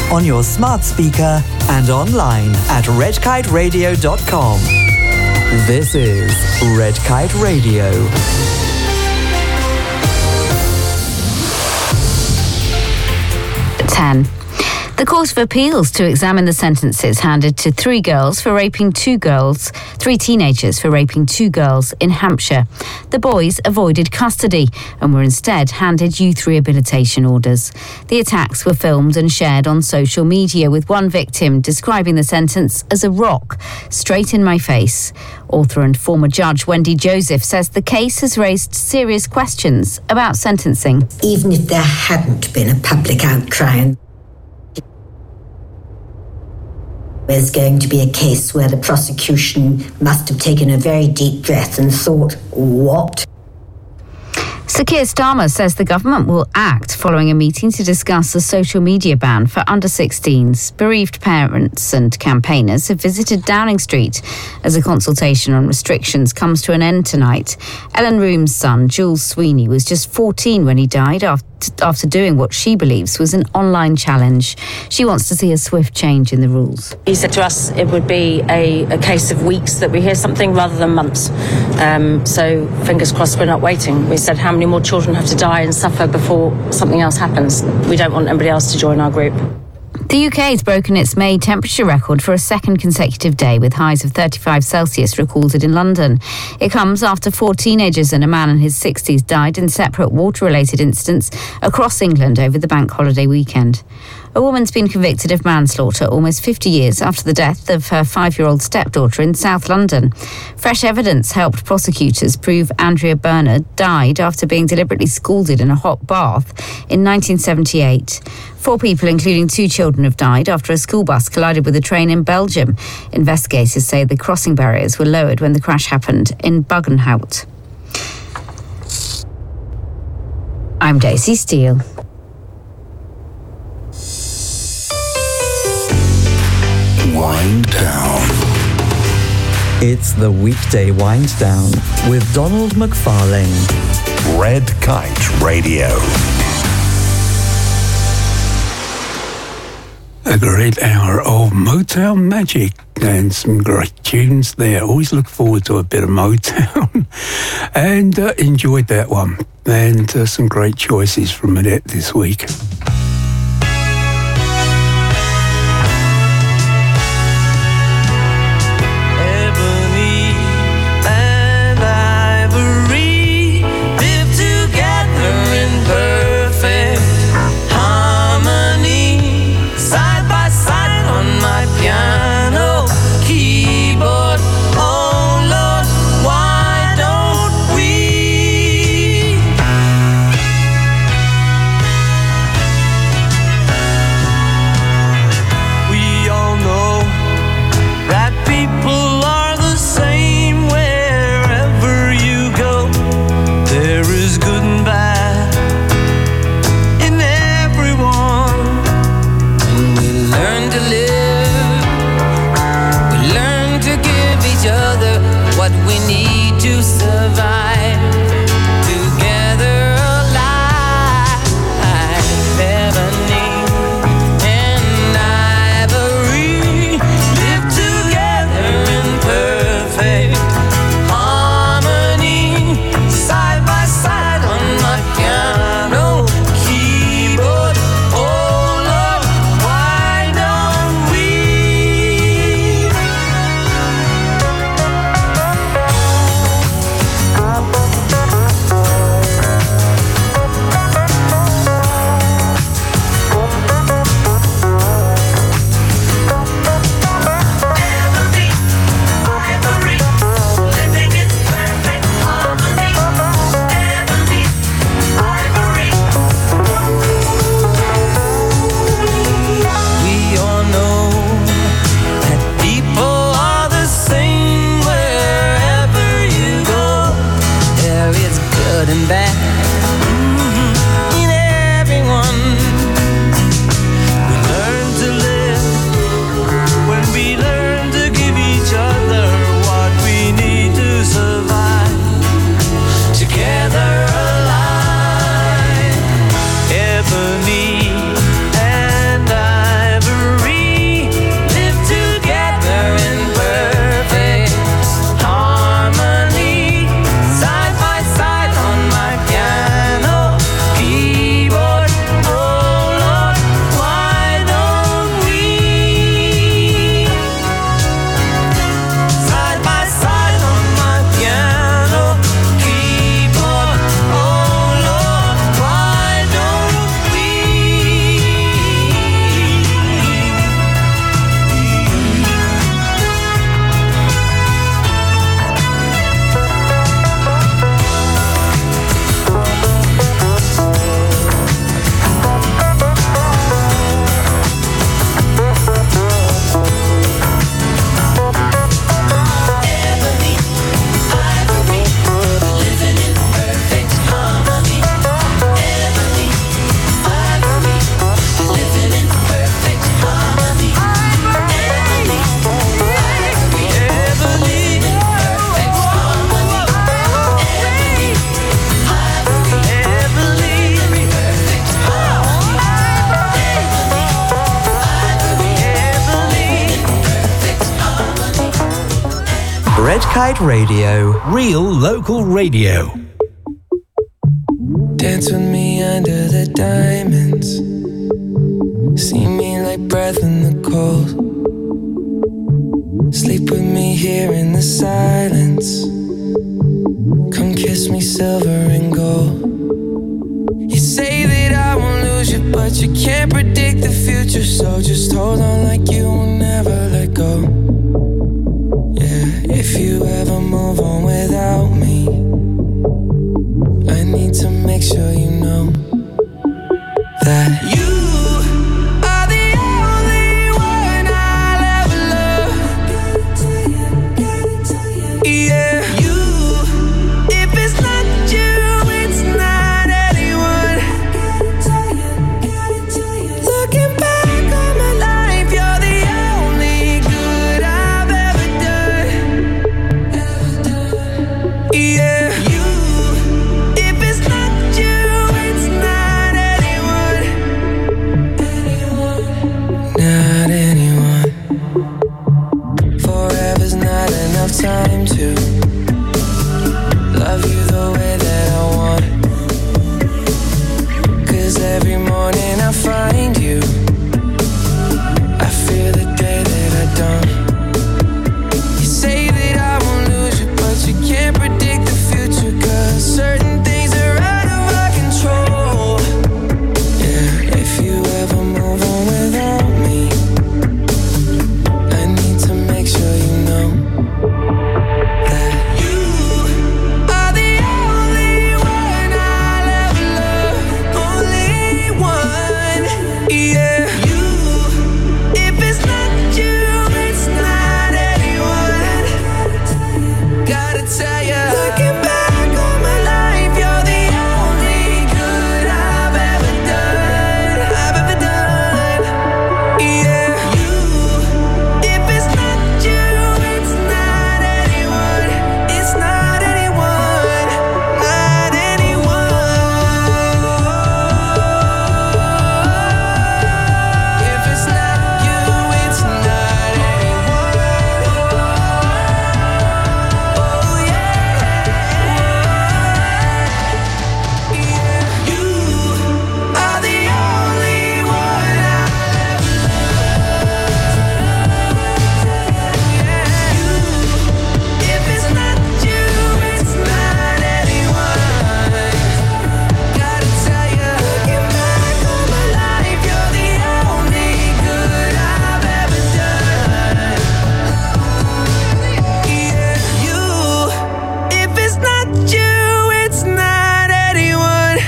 on your smart speaker and online at redkiteradio.com. This is Red Kite Radio. The Court of Appeals to examine the sentences handed to three teenagers for raping two girls in Hampshire. The boys avoided custody and were instead handed youth rehabilitation orders. The attacks were filmed and shared on social media, with one victim describing the sentence as a rock straight in my face. Author and former judge Wendy Joseph says the case has raised serious questions about sentencing. Even if there hadn't been a public outcry, there's going to be a case where the prosecution must have taken a very deep breath and thought, what? Sir Keir Starmer says the government will act following a meeting to discuss a social media ban for under-16s. Bereaved parents and campaigners have visited Downing Street as a consultation on restrictions comes to an end tonight. Ellen Room's son, Jules Sweeney, was just 14 when he died after doing what she believes was an online challenge. She wants to see a swift change in the rules. He said to us it would be a case of weeks that we hear something rather than months. So fingers crossed we're not waiting. We said how many more children have to die and suffer before something else happens. We don't want anybody else to join our group. The UK has broken its May temperature record for a second consecutive day, with highs of 35 Celsius recorded in London. It comes after 4 teenagers and a man in his 60s died in separate water-related incidents across England over the bank holiday weekend. A woman's been convicted of manslaughter almost 50 years after the death of her 5-year-old stepdaughter in South London. Fresh evidence helped prosecutors prove Andrea Bernard died after being deliberately scalded in a hot bath in 1978. 4 people, including 2 children, have died after a school bus collided with a train in Belgium. Investigators say the crossing barriers were lowered when the crash happened in Buggenhout. I'm Daisy Steele. Wind Down. It's the weekday wind down with Donald McFarlane. Red Kite Radio. A great hour of Motown magic and some great tunes there. Always look forward to a bit of Motown and enjoyed that one. And some great choices from Annette this week. Red Kite Radio. Real local radio. Dance with me under the diamonds. See me like breath in the cold. Sleep with me here in the silence. Come kiss me silver and gold. You say that I won't lose you, but you can't predict the future. So just hold on like you will never let go. Yeah, if you ever move on without me, I need to make sure you know that you are the only one I'll ever love. Yeah, you. If it's not you, it's not anyone. Looking back on my life, you're the only good I've ever done. Yeah, you. If it's not you, it's not anyone. Not anyone. Forever's not enough time to love you the way that I want. 'Cause every morning I find you, I fear the day that I don't. You say that I won't lose you, but you can't predict the future. 'Cause certain things are out of our control. Yeah, if you ever move on without me, I need to make sure you know that you are the only one I'll ever love. Only one. Yeah, you. If it's not you, it's not anyone. Gotta tell ya, looking back on my life, you're the only good I've ever done. I've ever done. Yeah, you. If it's not you, it's not anyone. It's not anyone. Not anyone. If it's not you, it's not anyone. Oh yeah. Yeah, you are the only one I'll ever love. Yeah, you. If it's not you, it's not anyone. Gotta tell ya, looking back on my life, you're the only good I've ever done. Yeah, you. If it's not you, it's not anyone.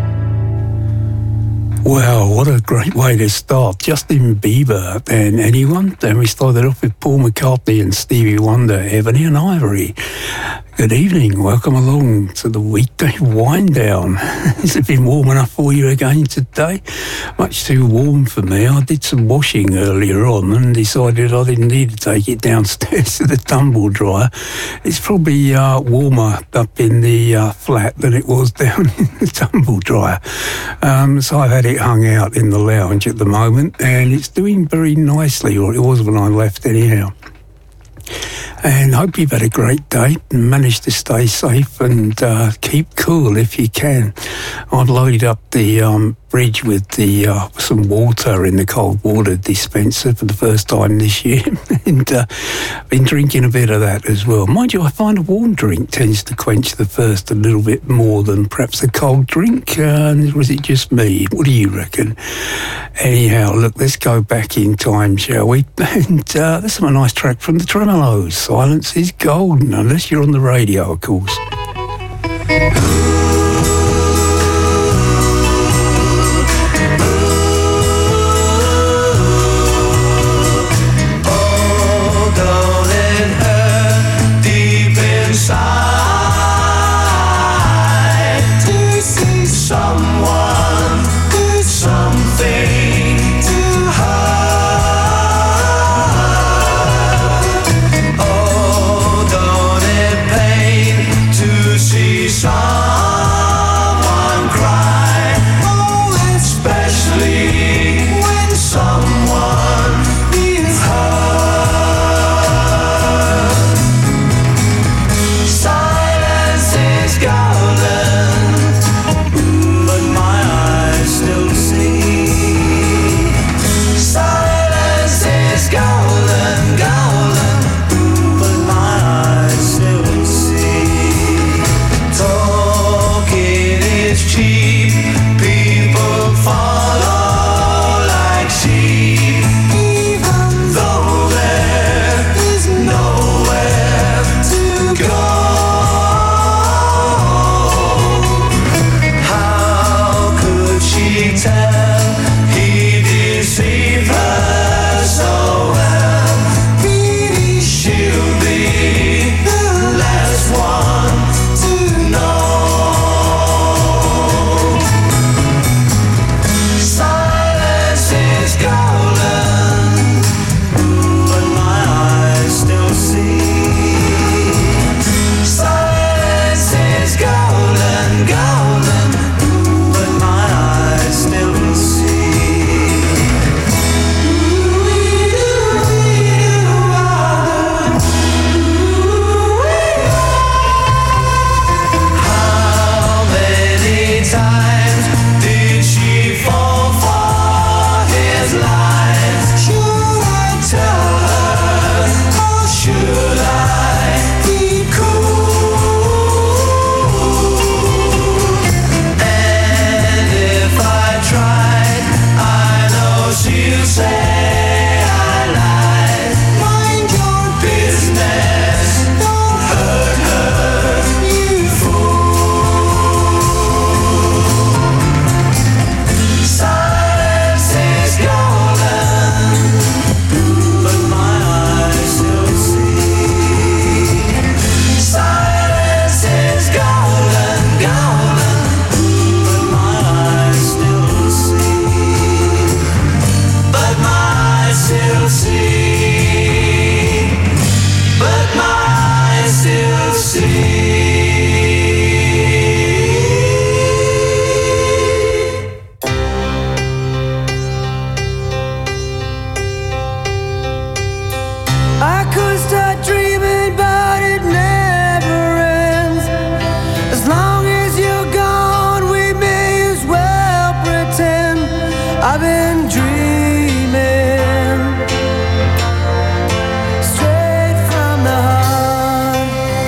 Wow, what a great way to start. Justin Bieber and Anyone. Then we started off with Paul McCartney and Stevie Wonder, Ebony and Ivory. Good evening. Welcome along to the weekday wind down. Has it been warm enough for you again today? Much too warm for me. I did some washing earlier on and decided I didn't need to take it downstairs to the tumble dryer. It's probably warmer up in the flat than it was down in the tumble dryer. So I've had it hung out in the lounge at the moment and it's doing very nicely, or it was when I left anyhow. And hope you've had a great day and managed to stay safe and keep cool if you can. I've loaded up the fridge with the some water in the cold water dispenser for the first time this year and been drinking a bit of that as well. Mind you, I find a warm drink tends to quench the thirst a little bit more than perhaps a cold drink. Or is it just me? What do you reckon? Anyhow, look, let's go back in time, shall we? And this is a nice track from the Tremolos. Silence is golden, unless you're on the radio, of course. Oh, don't let her deep inside to see someone, something to hide. Oh, don't let pain to see someone. see, but my eyes still see. I could start dreaming, but it never ends. As long as you're gone, we may as well pretend I've been dreaming straight from the heart.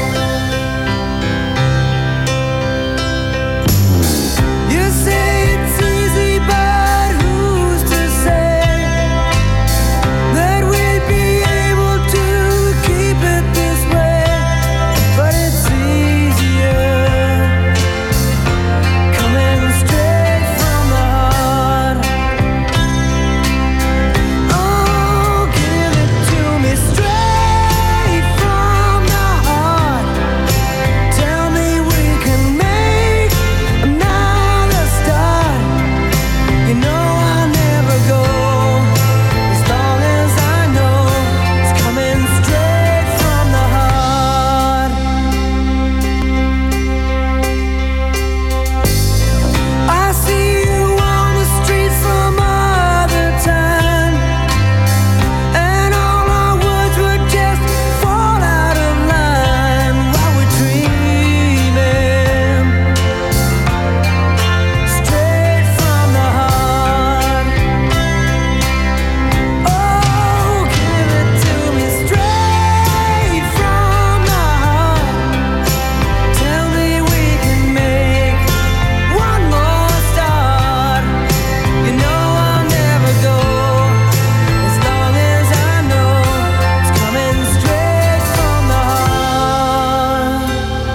You say it's easy, but who's to say that we'd be able to keep it this way? But it's easier coming straight from the heart. Oh, give it to me straight from the heart. Tell me we can make another start. You know I'll never go as long as I know it's coming straight from the heart. I see you on the street some other time, and all our words would just fall out of line while we're dreaming straight from the heart. Oh, give it to me straight from the heart. Tell me we can make one more start. You know I'll never go as long as I know it's coming straight from the heart.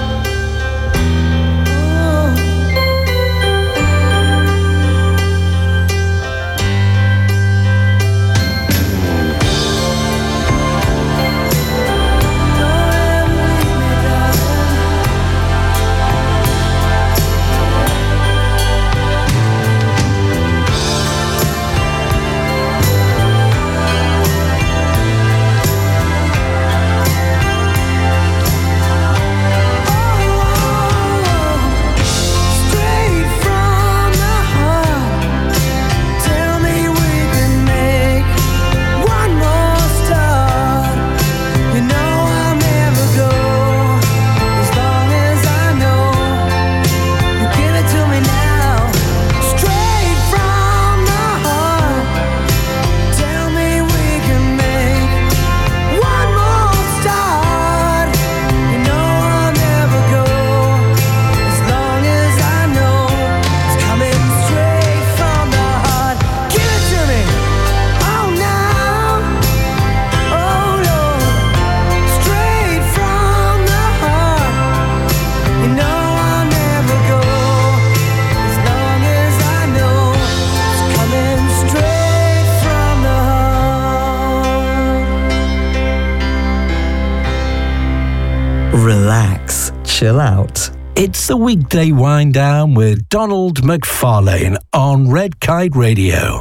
Straight from the heart. Tell me we can make one more start. You know I'll never go as long as I know you give it to me now. Straight from the heart. Tell me we can make one more start. You know I'll never go as long as I know it's coming straight from the heart. Give it to me, oh now, oh Lord, straight from the heart. You know I'll never go as long as I know it's coming straight from the heart. Relax, chill out. It's the weekday wind down with Donald McFarlane on Red Kite Radio.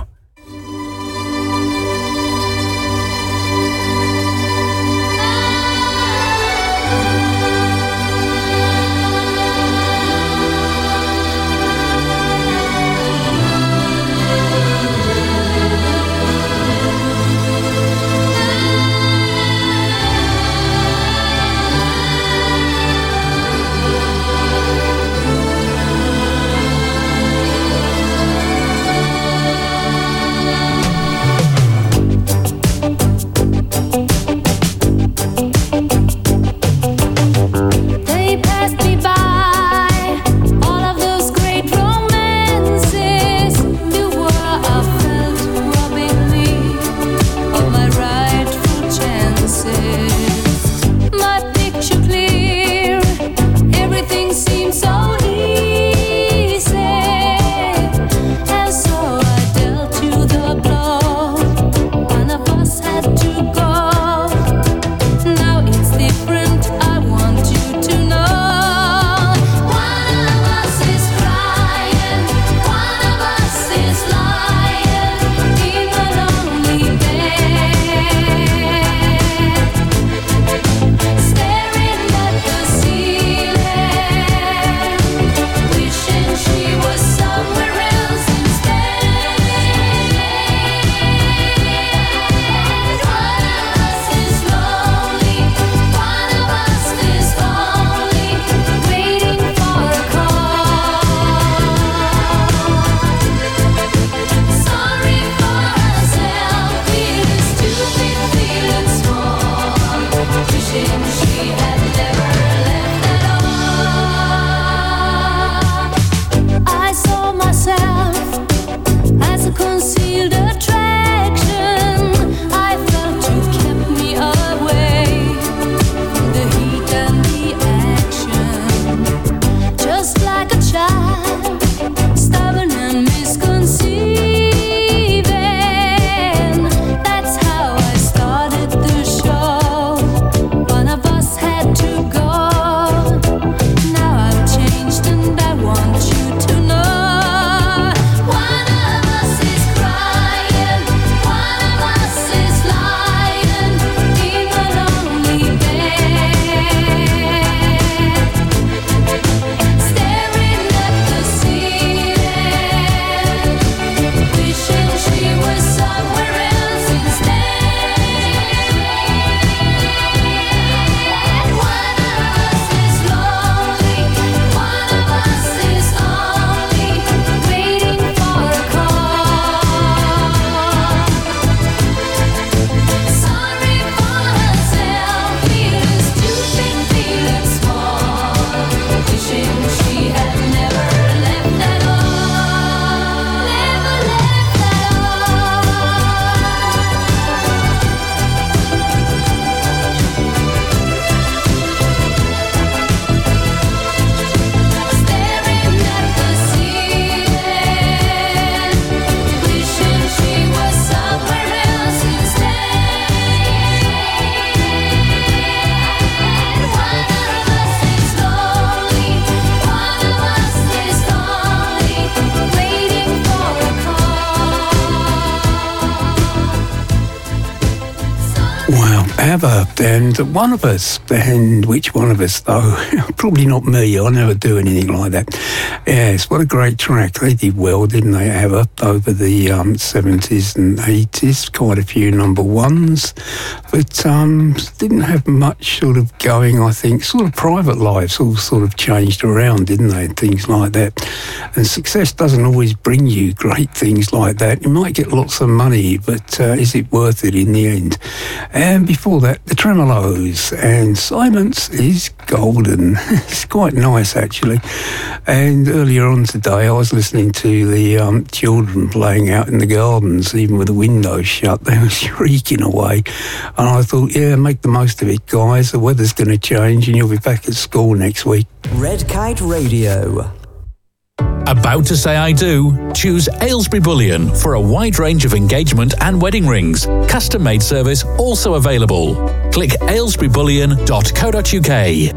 ABBA, and one of us, and which one of us though? Probably not me, I never do anything like that. Yes, what a great track. They did well, didn't they, ABBA, over the 70s and 80s, quite a few number ones, but didn't have much sort of going, I think. Sort of private lives all sort of changed around, didn't they, and things like that. And success doesn't always bring you great things like that. You might get lots of money, but is it worth it in the end? And before that, the Tremolos, and Silence is Golden. It's quite nice, actually. And earlier on today, I was listening to the children playing out in the gardens, even with the windows shut. They were shrieking away. And I thought, yeah, make the most of it, guys. The weather's going to change and you'll be back at school next week. Red Kite Radio. About to say I do? Choose Aylesbury Bullion for a wide range of engagement and wedding rings. Custom-made service also available. Click aylesburybullion.co.uk.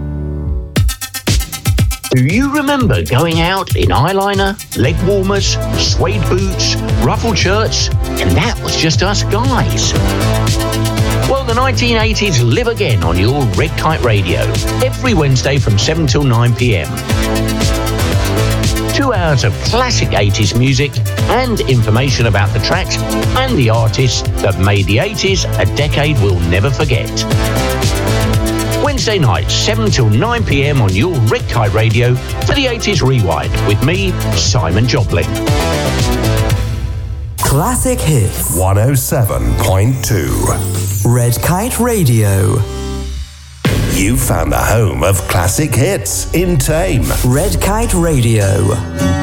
Do you remember going out in eyeliner, leg warmers, suede boots, ruffled shirts, and that was just us guys? Well, the 1980s live again on your Red Kite Radio, every Wednesday from 7 till 9 p.m. 2 hours of classic 80s music and information about the tracks and the artists that made the 80s a decade we'll never forget. Wednesday nights, 7 till 9 p.m. on your Red Kite Radio for the 80s Rewind with me, Simon Joplin. Classic Hits 107.2 Red Kite Radio. You found the home of classic hits in Tame. Red Kite Radio.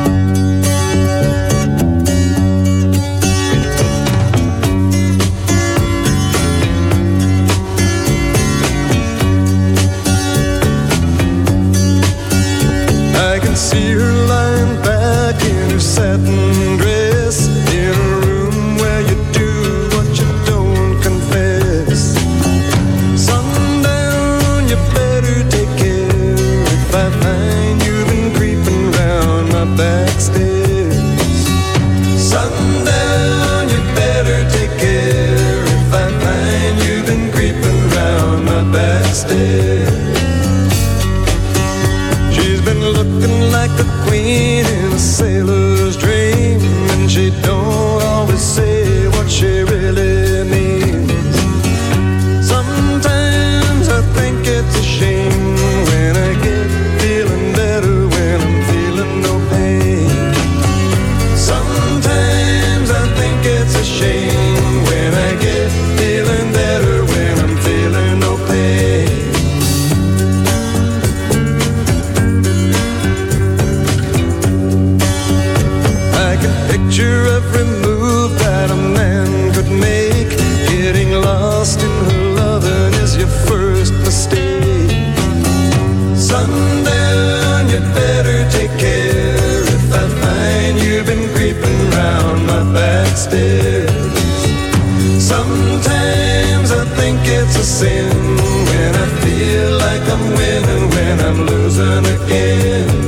I can see her lying back in her satin dress in a room where you do what you don't confess. Sundown, you better take care if I find you've been creeping round my back stairs. Sundown, you better take care if I find you've been creeping round my back stairs. Looking like a queen in a sailor's dream, and she don't always say what she really means. Sometimes I think it's a shame when I get feeling better when I'm feeling no pain. Sometimes I think it's a shame when I get feeling better when I'm feeling no pain. Picture every move that a man could make. Getting lost in her loving is your first mistake. Sundown, you better take care if I find you've been creeping round my back stairs. Sometimes I think it's a sin when I feel like I'm winning when I'm losing again.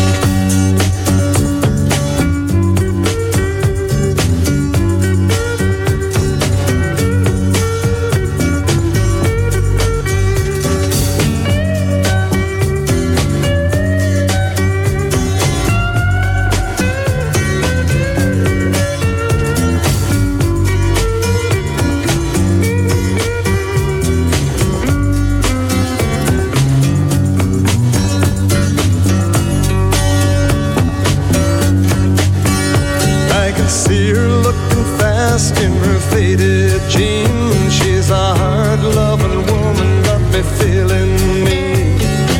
In her faded jeans, she's a hard-loving woman, got me feeling mean.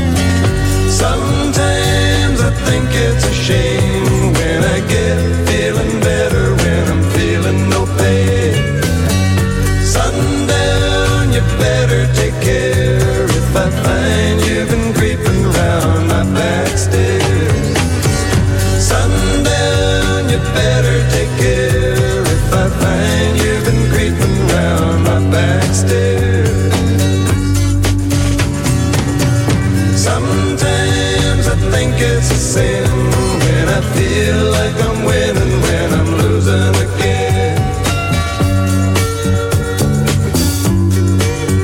Sometimes I think it's a shame when I get feeling better when I'm feeling no pain. Sundown, you better take care if I find you've been creeping round my back stairs. Sundown, you better take care if I find you've been creeping round my back stairs. Sometimes I think it's a sin when I feel like I'm winning when I'm losing again.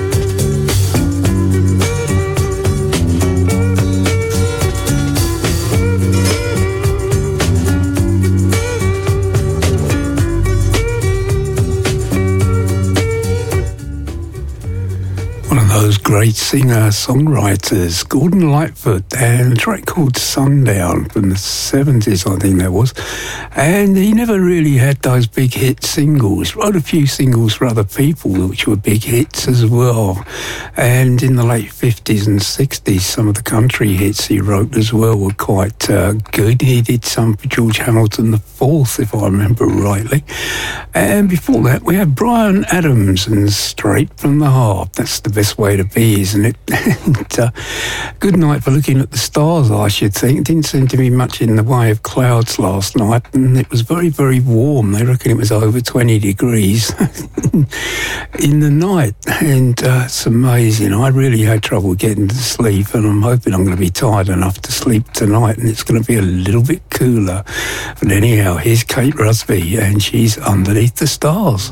those great singer-songwriters, Gordon Lightfoot, and a track called Sundown from the 70s, I think that was. And he never really had those big hit singles. Wrote a few singles for other people, which were big hits as well. And in the late 50s and 60s, some of the country hits he wrote as well were quite good. He did some for George Hamilton IV, if I remember rightly. And before that, we had Bryan Adams and Straight from the Heart. That's the best way to be, isn't it? And, good night for looking at the stars, I should think. Didn't seem to be much in the way of clouds last night, and it was very, very warm. They reckon it was over 20 degrees in the night, and it's amazing. I really had trouble getting to sleep, and I'm hoping I'm going to be tired enough to sleep tonight, and it's going to be a little bit cooler. But anyhow, here's Kate Rusby, and she's Underneath the Stars.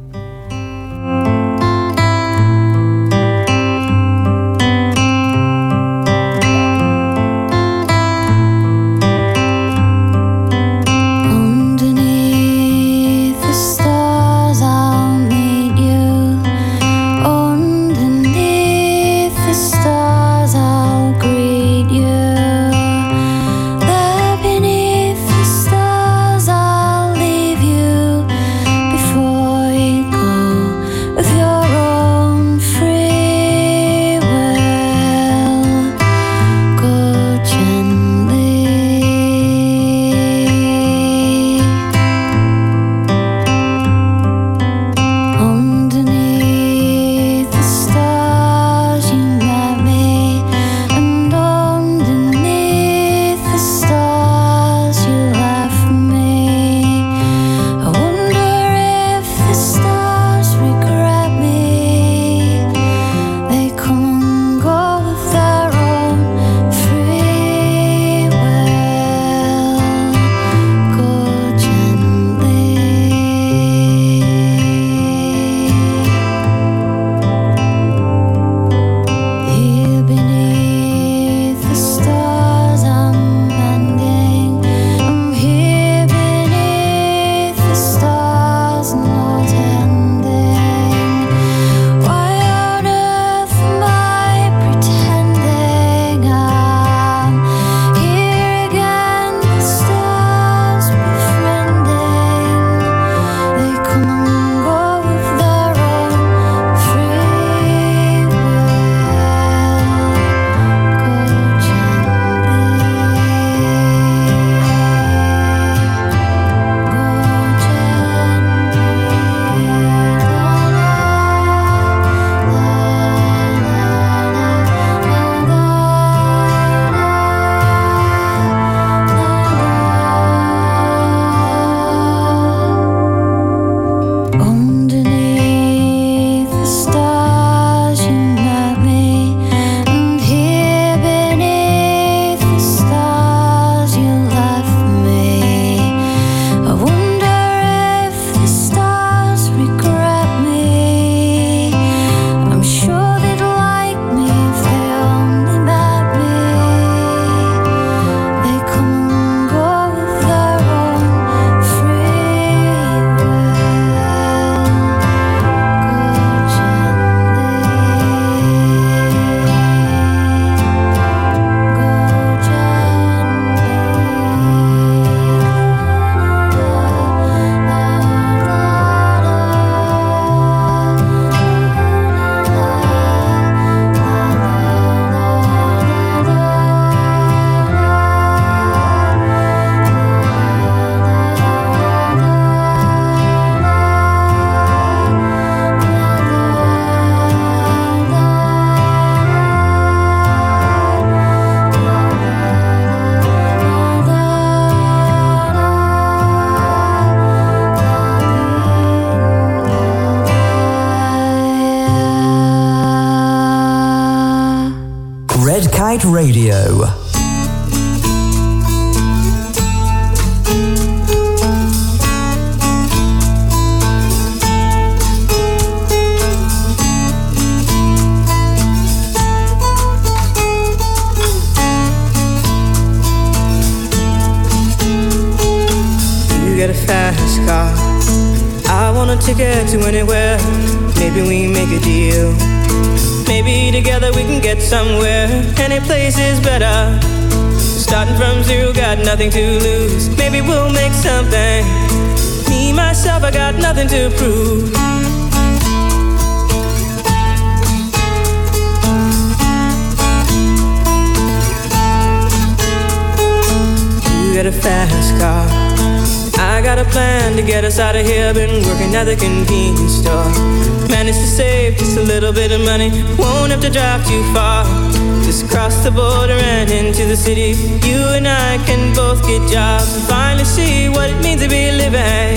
Red Kite Radio. You get a fast car, I want a ticket to anywhere. Maybe we make a deal. Maybe together we can get somewhere. Any place is better. Starting from zero, got nothing to lose. Maybe we'll make something. Me, myself, I got nothing to prove. You got a fast car, I got a plan to get us out of here. Been working at the convenience store. Managed to save just a little bit of money. Won't have to drive too far. Just cross the border and into the city. You and I can both get jobs and finally see what it means to be living.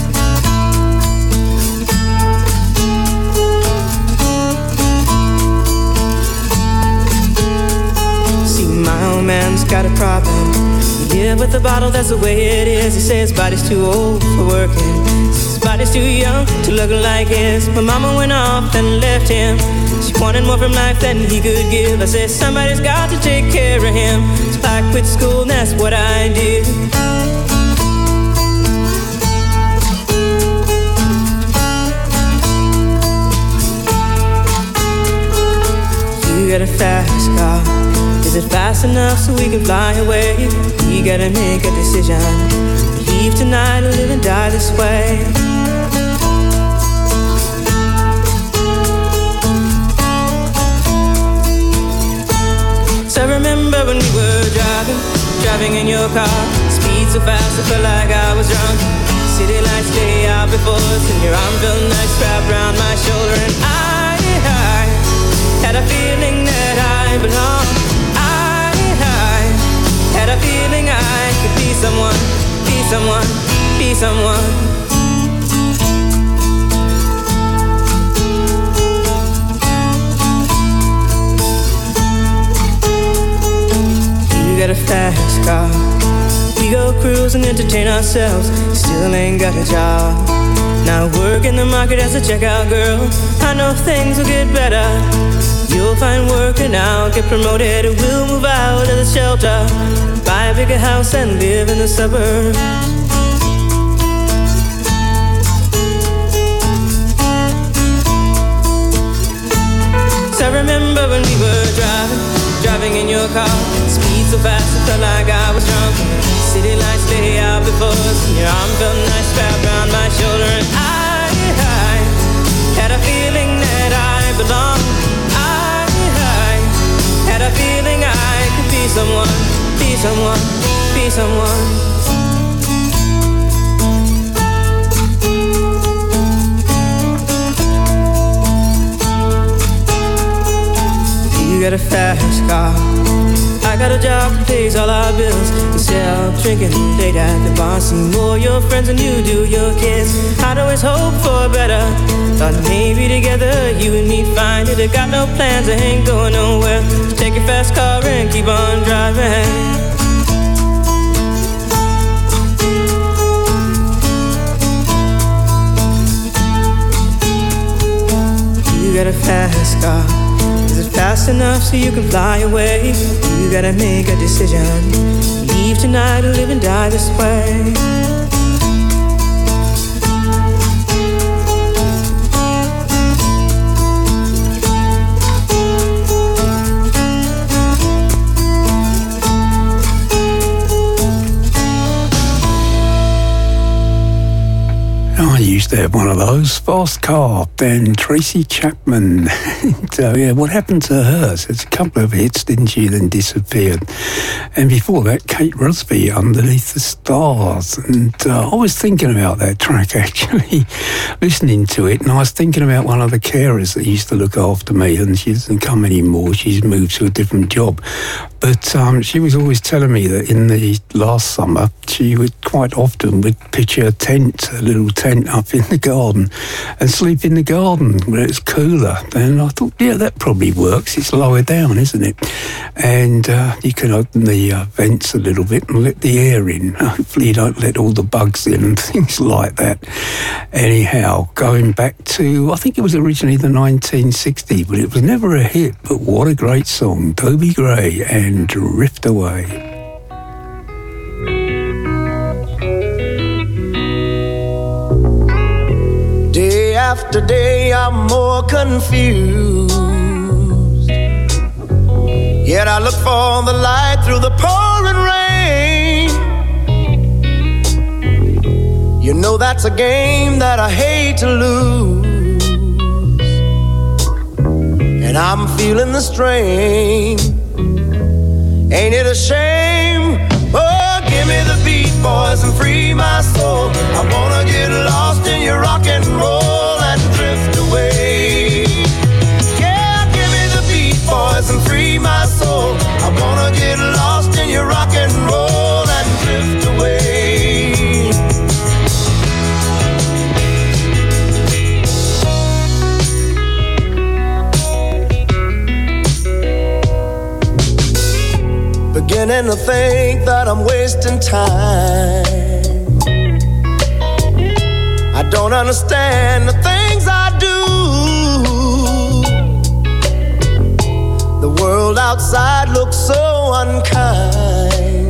See, my old man's got a problem. He live with a bottle, that's the way it is. He says his body's too old for working. His body's too young to look like his. My mama went off and left him. She wanted more from life than he could give. I said somebody's got to take care of him. So I quit school and that's what I did. You got a fast car. Is it fast enough so we can fly away? We gotta make a decision. Leave tonight or live and die this way. So I remember when we were driving in your car. Speed so fast I felt like I was drunk. City lights lay out before us, and your arm felt nice wrapped around my shoulder. And I had a feeling that I belonged. I had a feeling I could be someone, be someone, be someone. You got a fast car. We go cruise and entertain ourselves. Still ain't got a job. Now work in the market as a checkout girl. I know things will get better. You'll find work and I'll get promoted. We'll move out of the shelter, buy a bigger house and live in the suburbs. So I remember when we were driving in your car. Speed so fast I felt like I was drunk. City lights lay out before us, and your arm felt nice wrapped around my shoulder. And I had a feeling that I belonged. I had a feeling I could be someone, be someone, be someone. You got a fast car. I got a job that pays all our bills. Instead of drinking late at the bar, see more your friends than you do your kids. I'd always hope for better. Thought maybe together you and me find it. I got no plans, I ain't going nowhere. Just take your fast car and keep on driving. You got a fast car. Is it fast enough so you can fly away? You gotta make a decision. Leave tonight or live and die this way. I used to have one of those, fast car, then Tracy Chapman. So yeah, what happened to her? So it's a couple of hits, didn't she, then disappeared. And before that, Kate Rusby, Underneath the Stars. And I was thinking about that track, actually, listening to it, and I was thinking about one of the carers that used to look after me, and she doesn't come anymore, she's moved to a different job. But she was always telling me that in the last summer, she would quite often pitch a tent, a little tent up in the garden, and sleep in the garden where it's cooler. And I thought, yeah, that probably works. It's lower down, isn't it? And you can open the vents a little bit and let the air in. Hopefully you don't let all the bugs in and things like that. Anyhow, going back to, I think it was originally the 1960s, but it was never a hit. But what a great song, Toby Gray and Drift Away. Day after day I'm more confused. Yet I look for the light through the pouring rain. You know that's a game that I hate to lose, and I'm feeling the strain. Ain't it a shame? Oh, give me the beat, boys, and free my soul. I wanna get lost in your rock and roll and drift away. Yeah, give me the beat, boys, and free my soul. I wanna get lost in your rock and roll and drift away. Beginning to think that I'm wasting time. I don't understand the things I do. The world outside looks so unkind.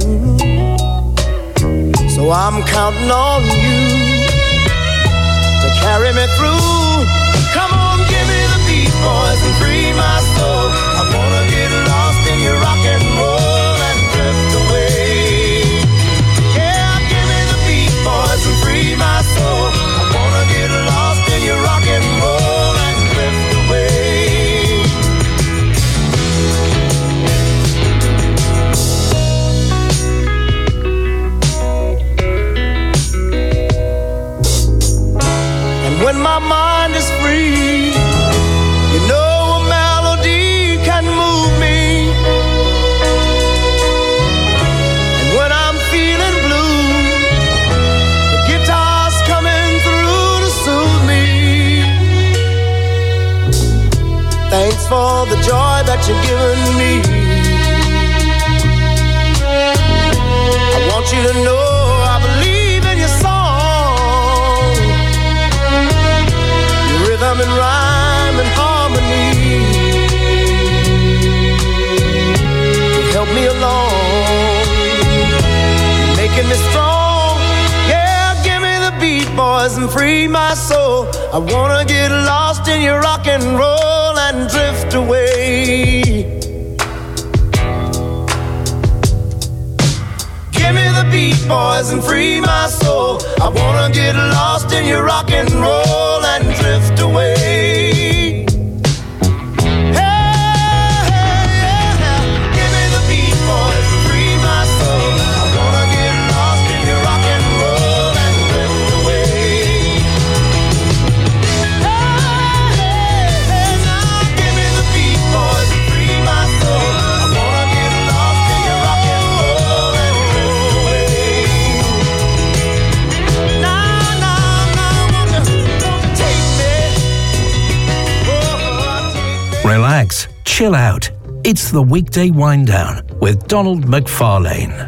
So I'm counting on you to carry me through. Come on, give me the beat, boys, and free my soul. I wanna get lost in your rock and roll and drift away. Yeah, give me the beat, boys, and free my soul. I wanna get lost in your rock and roll and drift away. And when my mind is free, you know a melody can move me. And when I'm feeling blue, the guitar's coming through to soothe me. Thanks for the joy that you've given me. I want you to know I believe in your song, your rhythm and rhyme and harmony. Help me along, making me strong. Yeah, give me the beat, boys, and free my soul. I wanna get lost in your rock and roll and drift away. Give me the beat, boys, and free my soul. I wanna get lost in your rock and roll and drift away. Relax, chill out. It's the weekday wind down with Donald McFarlane.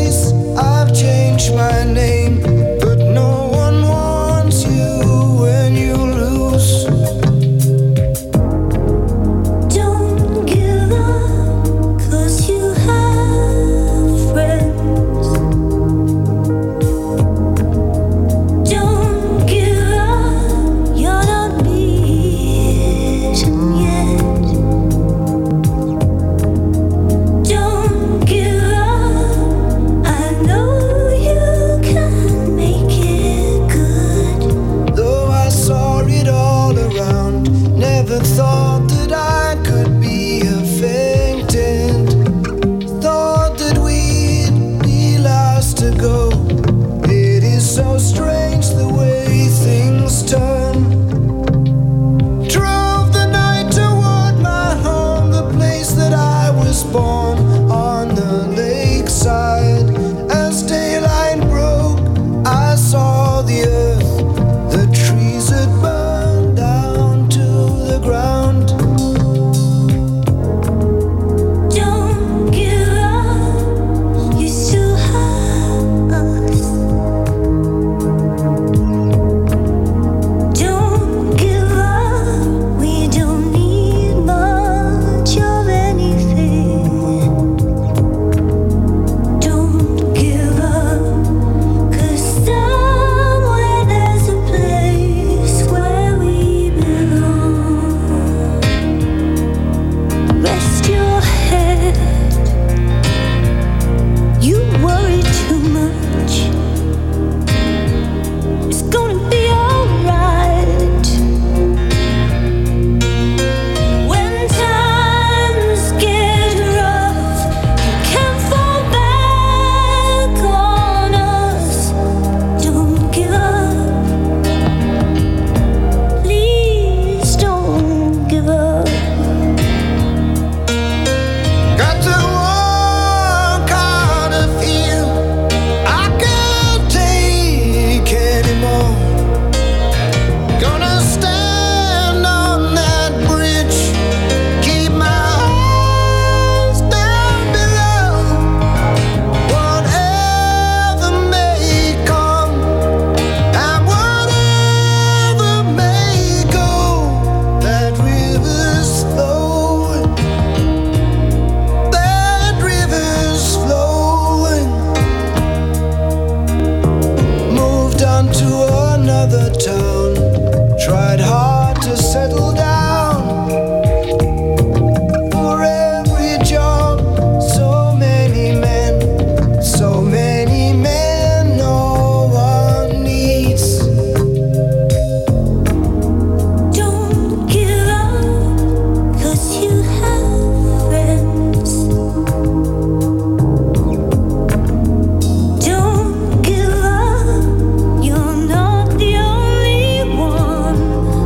My name, but no one wants you when on to another town, tried hard to settle down. For every job, so many men, no one needs. Don't give up, 'cause you have friends. Don't give up, you're not the only one.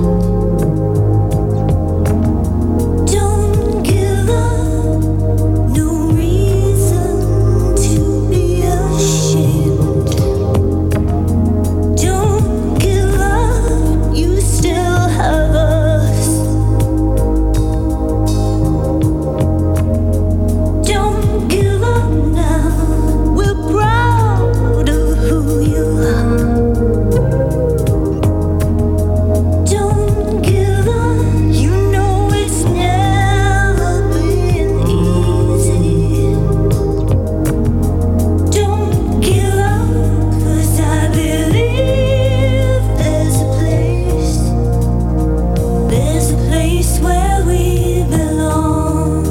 Don't give up, no reason to be ashamed. Don't give up, you still have us. Don't give up now, we're proud of who you are. Don't give up, you know it's never been easy. Don't give up, 'cause I believe there's a place where we belong.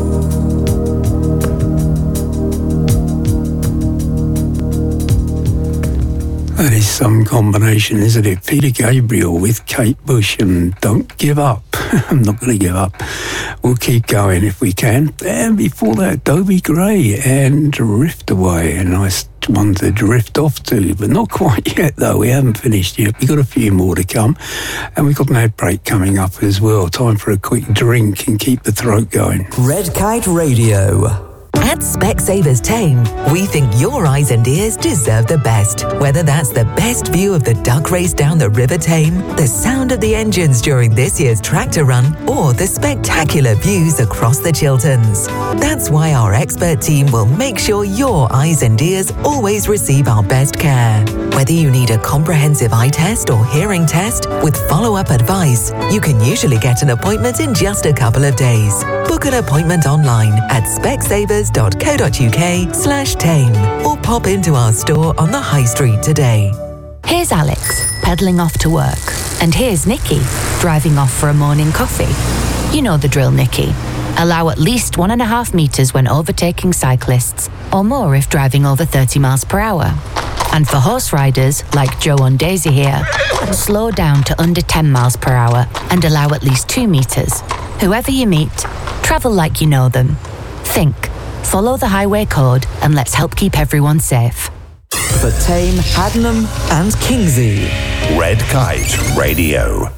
That is some combination, isn't it? Peter Gabriel with Kate Bush and Don't Give Up. I'm not going to give up. We'll keep going if we can. And before that, Dobie Gray and Drift Away. A nice one to drift off to, but not quite yet, though. We haven't finished yet. We've got a few more to come. And we've got an ad break coming up as well. Time for a quick drink and keep the throat going. Red Kite Radio. At Specsavers Tame, we think your eyes and ears deserve the best. Whether that's the best view of the duck race down the River Tame, the sound of the engines during this year's tractor run, or the spectacular views across the Chilterns. That's why our expert team will make sure your eyes and ears always receive our best care. Whether you need a comprehensive eye test or hearing test with follow-up advice, you can usually get an appointment in just a couple of days. Book an appointment online at specsavers.co.uk/tame or pop into our store on the High Street today. Here's Alex, pedalling off to work. And here's Nikki, driving off for a morning coffee. You know the drill, Nikki. Allow at least 1.5 metres when overtaking cyclists, or more if driving over 30 miles per hour. And for horse riders, like Joe and Daisy here, slow down to under 10 miles per hour and allow at least 2 metres. Whoever you meet, travel like you know them. Think, follow the highway code, and let's help keep everyone safe. For Tame, Haddenham and Kingsey. Red Kite Radio.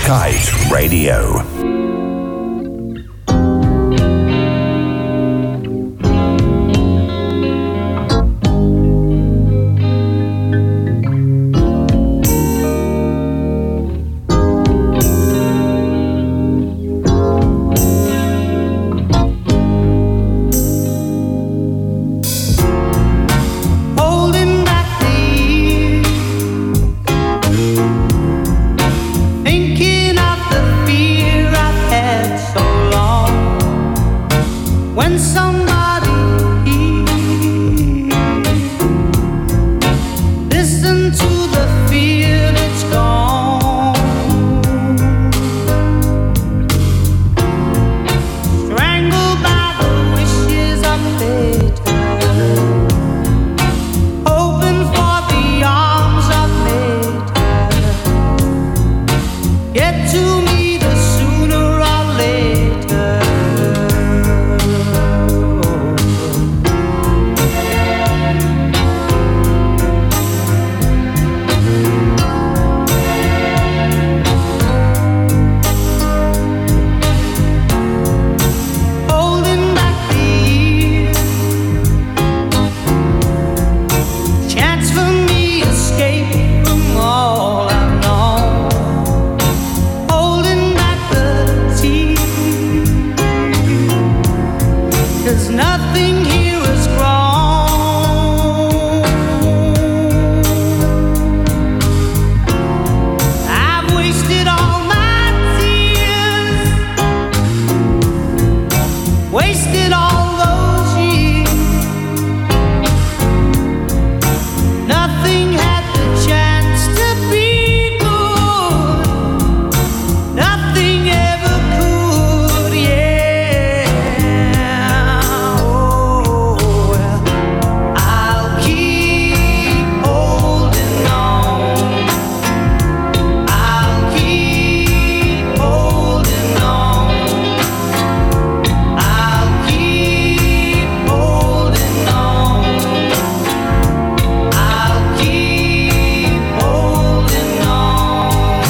Kite Radio. Thinking of the fear I've had so long. When somebody listen to the fear that's gone, strangled by the wishes of fate, hoping for the arms of fate. Get to me the sooner or later. Holding back the years, chance for me escape from all I've known. Holding back the tears, 'cause nothing here is wrong. I've wasted all my tears, wasted all those years. Nothing had the chance to be good. Nothing ever could, yeah. Oh, well, I'll keep holding on. I'll keep holding on. I'll keep holding on. I'll keep holding on.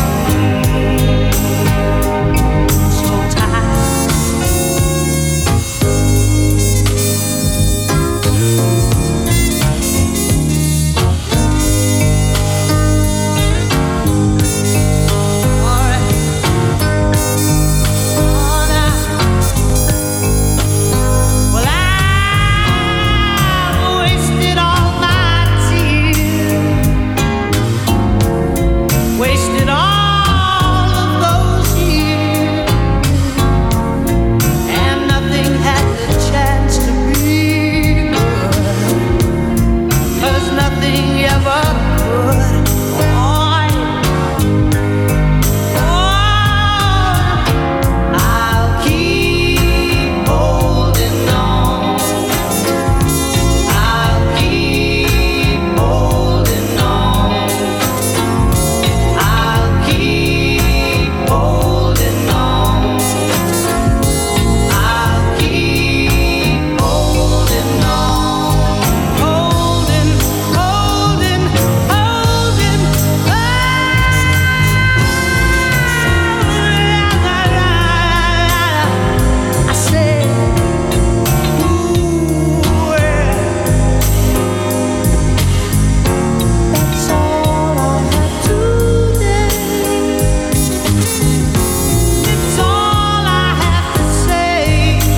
So tight. Well, I've wasted all my tears, wasted all of those years, and nothing had the chance to be good, 'cause nothing ever could. I'll keep holding on. I'll keep holding on. I'll keep holding on. I'll keep holding on. Holding, holding, holding. I said, ooh, that's all I have today. It's all I have to say.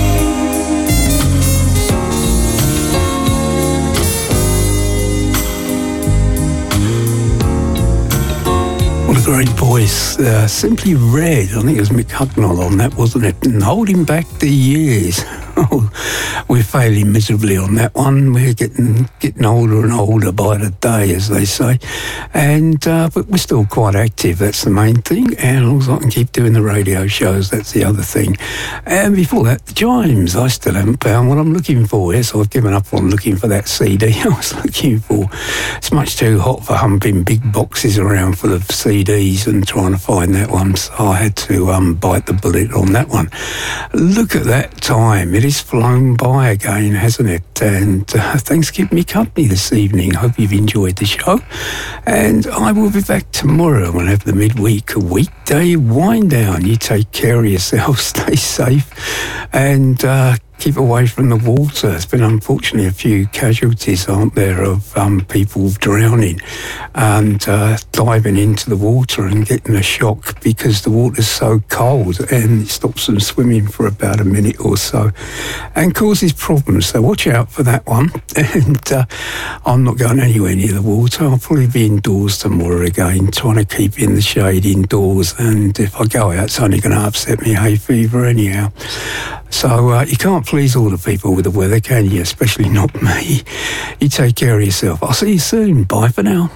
What a great voice. Simply Red. I think it was Mick Hucknall on that, wasn't it? And holding back the years. Oh, we're failing miserably on that one. We're getting older and older by the day, as they say. And but we're still quite active. That's the main thing. And also I can keep doing the radio shows. That's the other thing. And before that, the Chimes. I still haven't found what I'm looking for. Yes, I've given up on looking for that CD I was looking for. It's much too hot for humping big boxes around full of CDs and trying to find that one. So I had to bite the bullet on that one. Look at that time. It it's flown by again, hasn't it? And thanks for keeping me company this evening. Hope you've enjoyed the show. And I will be back tomorrow. We'll have the midweek weekday wind down. You take care of yourself, stay safe, and keep away from the water. There's been unfortunately a few casualties, aren't there, of people drowning and diving into the water and getting a shock because the water's so cold and it stops them swimming for about a minute or so and causes problems. So watch out for that one. And I'm not going anywhere near the water. I'll probably be indoors tomorrow again, trying to keep in the shade indoors. And if I go out, it's only going to upset me hay fever anyhow. So you can't please all the people with the weather, can you? Especially not me. You take care of yourself. I'll see you soon. Bye for now.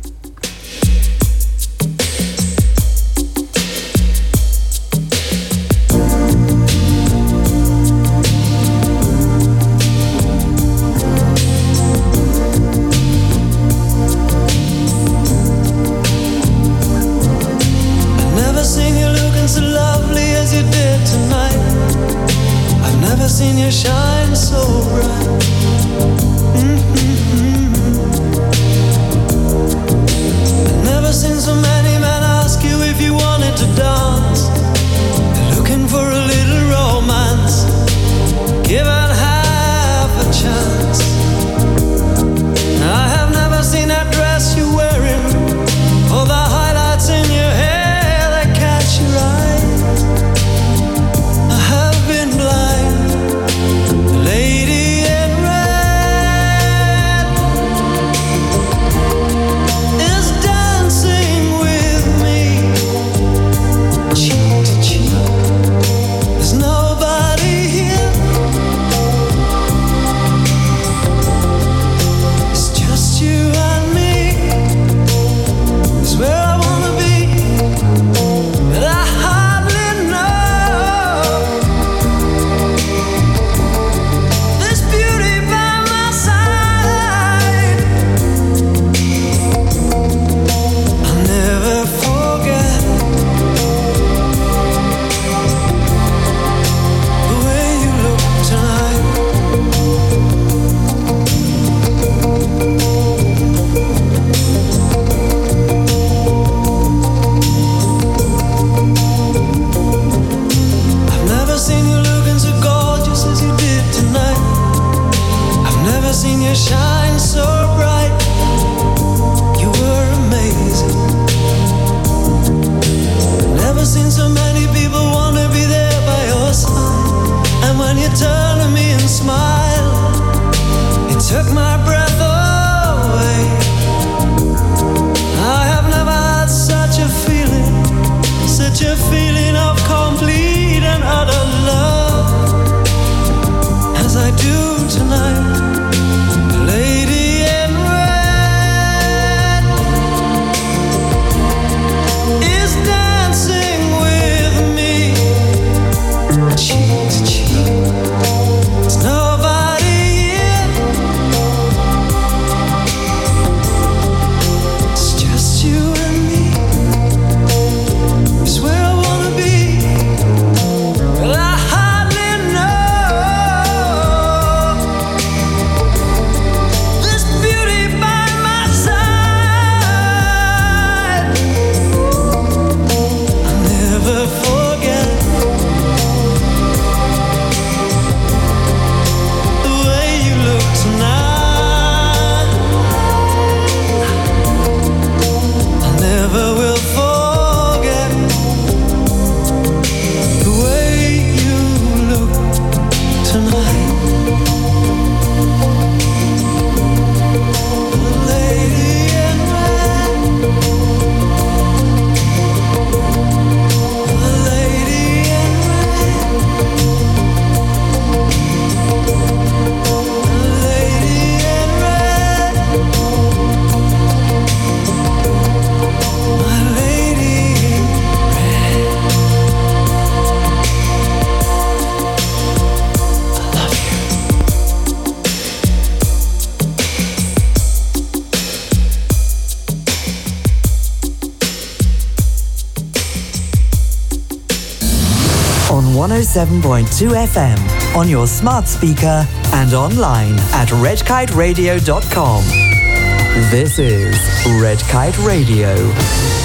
Seen you shine so bright. I've never seen so many men ask you if you wanted to dance. They're looking for a little romance, given half a chance. I have never seen that dress you're wearing, or the highlights in your hair that catch your eye. I have been blind. Lady in red is dancing with me, cheek to cheek. There's nobody here. It's just you and me. It's where I wanna be, but I hardly know. Seen you shine so bright. You were amazing. Never seen so many people want to be there by your side. And when you turn to me and smile, it took my breath away. I have never had such a feeling of complete and utter love as I do tonight. Lady 107.2 FM on your smart speaker and online at redkiteradio.com. This is Red Kite Radio.